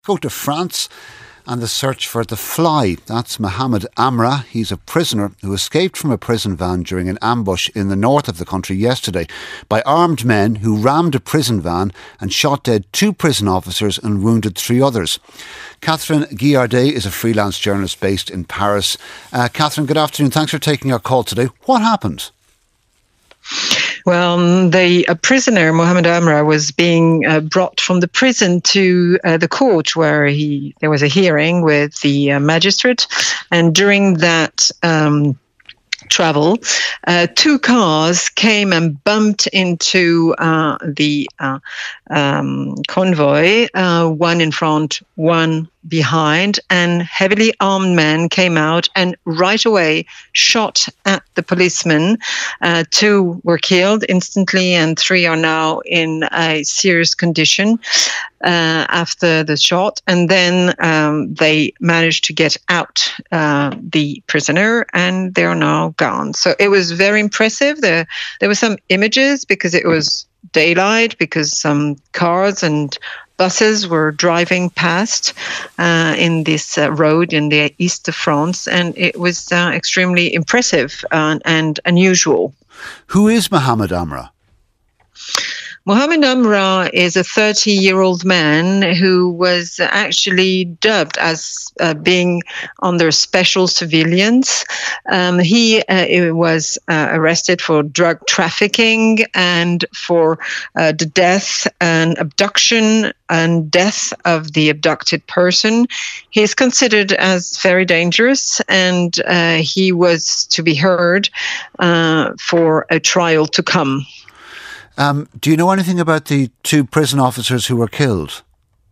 go to France and the search for the fly. That's Mohamed Amra. He's a prisoner who escaped from a prison van during an ambush in the north of the country yesterday by armed men who rammed a prison van and shot dead 2 prison officers and wounded 3 others. Catherine Guillardet is a freelance journalist based in Paris. Catherine, good afternoon. Thanks for taking our call today. What happened? Well, the prisoner, Mohamed Amra, was being brought from the prison to the court where there was a hearing with the magistrate. And during that travel, 2 cars came and bumped into the convoy, one in front, one behind, and heavily armed men came out and right away shot at the policemen. 2 were killed instantly and 3 are now in a serious condition after the shot. And then they managed to get out the prisoner and they are now gone. So it was very impressive. There were some images because it was daylight, because some cars and buses were driving past in this road in the east of France, and it was extremely impressive and unusual. Who is Mohamed Amra? Mohamed Amra is a 30-year-old man who was actually dubbed as being under special surveillance. He was arrested for drug trafficking and for the death and abduction and death of the abducted person. He is considered as very dangerous, and he was to be heard for a trial to come. Do you know anything about the 2 prison officers who were killed?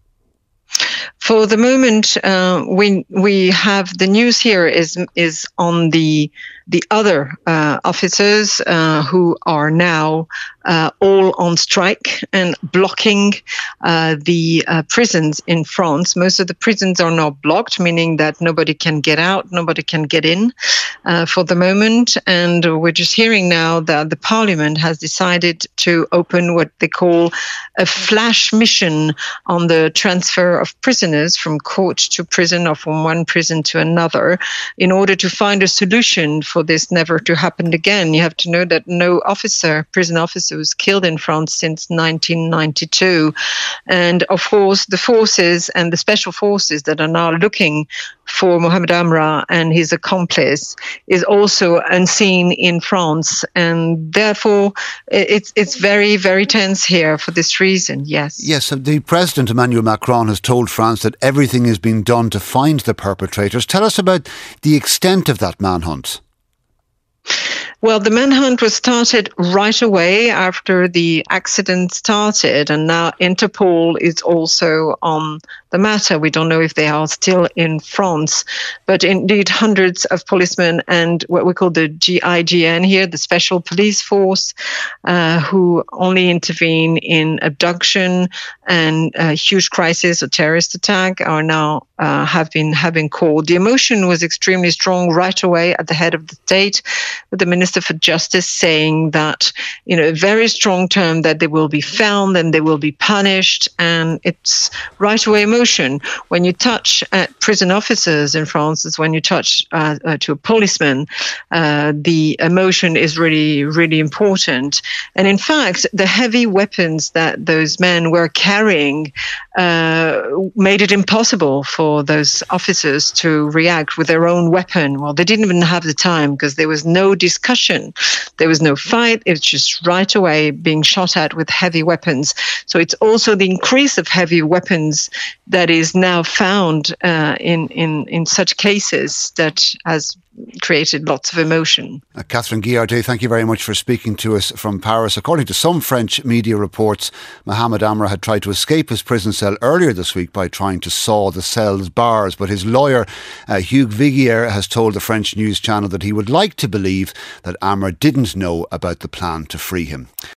For the moment, we have the news here is on the other officers who are now all on strike and blocking the prisons in France. Most of the prisons are now blocked, meaning that nobody can get out, nobody can get in for the moment. And we're just hearing now that the parliament has decided to open what they call a flash mission on the transfer of prisoners from court to prison or from one prison to another in order to find a solution for this never to happen again. You have to know that no prison officer was killed in France since 1992. And of course, the forces and the special forces that are now looking for Mohamed Amra and his accomplice is also unseen in France. And therefore, it's very, very tense here for this reason, yes. Yes, so the President, Emmanuel Macron, has told France that everything is being done to find the perpetrators. Tell us about the extent of that manhunt. Well, the manhunt was started right away after the accident started, and now Interpol is also on the matter. We don't know if they are still in France, but indeed hundreds of policemen and what we call the GIGN here, the Special Police Force, who only intervene in abduction and huge crisis or terrorist attack, are now have been called. The emotion was extremely strong right away at the head of the state, with the Minister for Justice saying that, a very strong term that they will be found and they will be punished, and it's right away emotion. When you touch at prison officers in France, is when you touch to a policeman, the emotion is really, really important. And in fact, the heavy weapons that those men were carrying made it impossible for those officers to react with their own weapon. Well, they didn't even have the time because there was no discussion. There was no fight. It was just right away being shot at with heavy weapons. So it's also the increase of heavy weapons that is now found in such cases that has created lots of emotion. Catherine Guillardet, thank you very much for speaking to us from Paris. According to some French media reports, Mohamed Amra had tried to escape his prison cell earlier this week by trying to saw the cell's bars, but his lawyer, Hugues Viguier, has told the French news channel that he would like to believe that Amra didn't know about the plan to free him.